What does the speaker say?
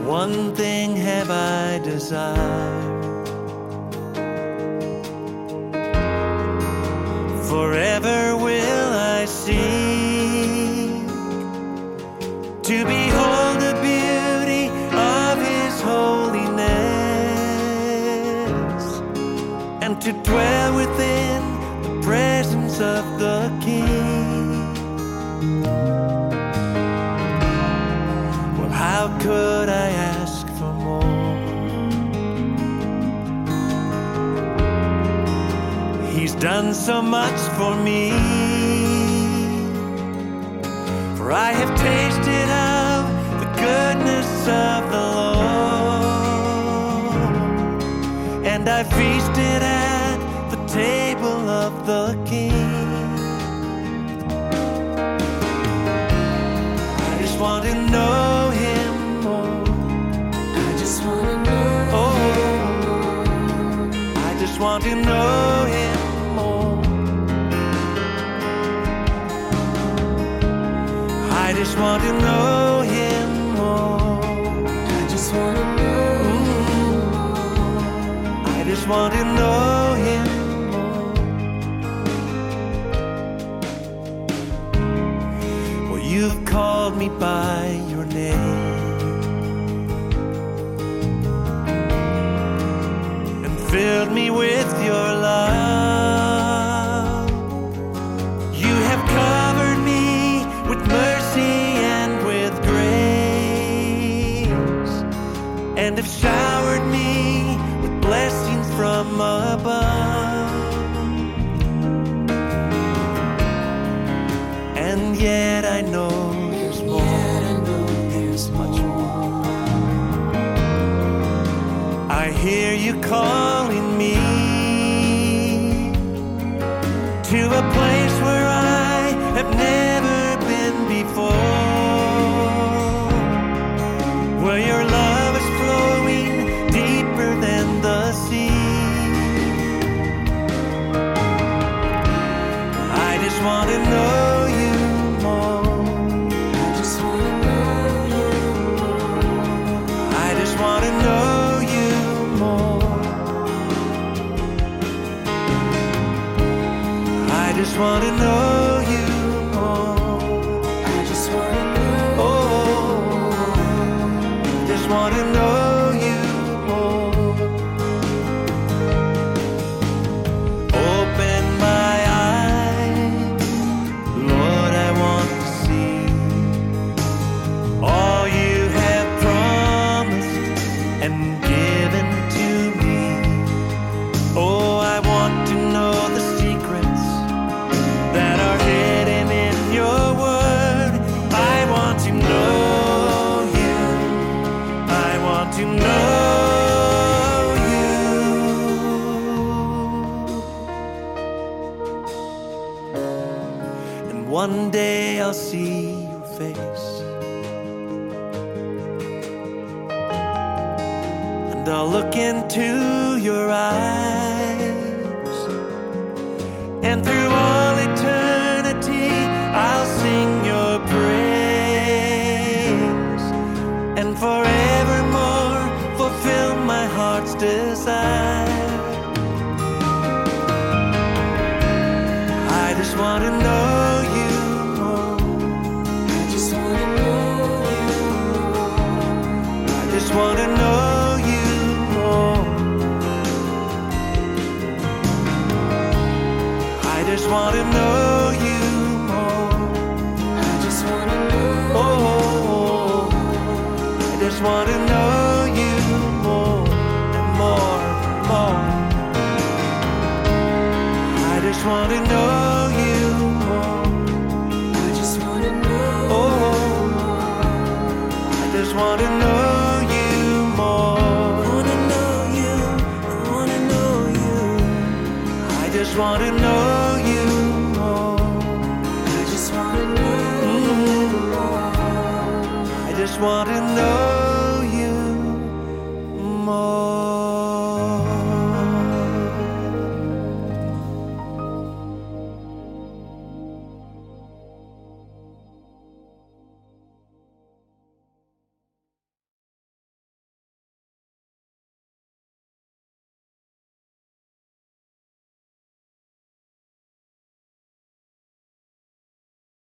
One thing have I desired, forever will I seek, to behold the beauty of His holiness, and to dwell within the presence of the King. Well, how could I ask for more? He's done so much for me, for I have tasted of the goodness of the Lord, and I feasted at the table of the King. I just want to know Him more. I just want to know Him more. I just want to know Him more. I just want to know Him more. I just want to know Him more. I just want to know Him more. Well, you've called me by your name and filled me with your love. You have covered me with mercy and with grace, and have showered me with blessings from above. And yet I know there's more. There's much more. I hear you calling me to a place where I have never been before, where your love is flowing deeper than the sea. I just want to know you more. I just want to know You more. I just want to know you more. I just want to know you more. I just want to know Oh, just want to know you more. Open my eyes, Lord, I want to see all you have promised and given to me. Oh, I want to know the secrets that are hidden in your word. I want to know you. I want to know you. And one day I'll see your face, and I'll look into your eyes, and through all eternity I'll sing your praise, and forevermore fulfill my heart's desire. I just want to know you more. I just want to know You more. I just want to know you more. I just want to know you more. I just want to know Oh, I just want to know you more and more, more. I just want to know you more. I just want to know Oh, I just want to know you more. I want to know You. I want to know You. I just want to